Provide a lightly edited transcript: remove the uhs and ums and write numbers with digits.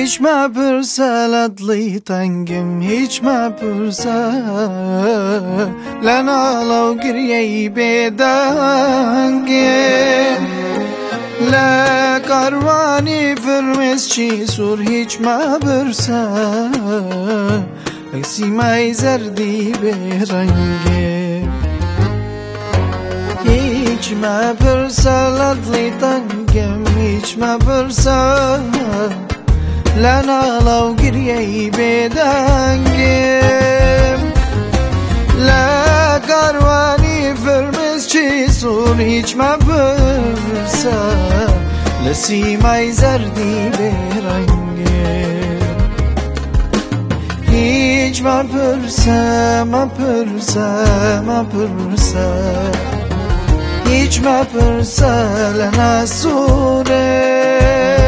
هیچ مپرسه لدلی تنگم، هیچ مپرسه لنالا و گریهی بدنگم، لکاروانی فرمز چی سور هیچ مپرسه سیمای زردی برنگم، هیچ مپرسه لدلی تنگم، هیچ مپرسه لنالا و گریهی بدنگم، لکاروانی فرمز چی سور هیچ مپرسه لسیمای زردی برنگم، هیچ مپرسه هیچ مپرسه لناسوره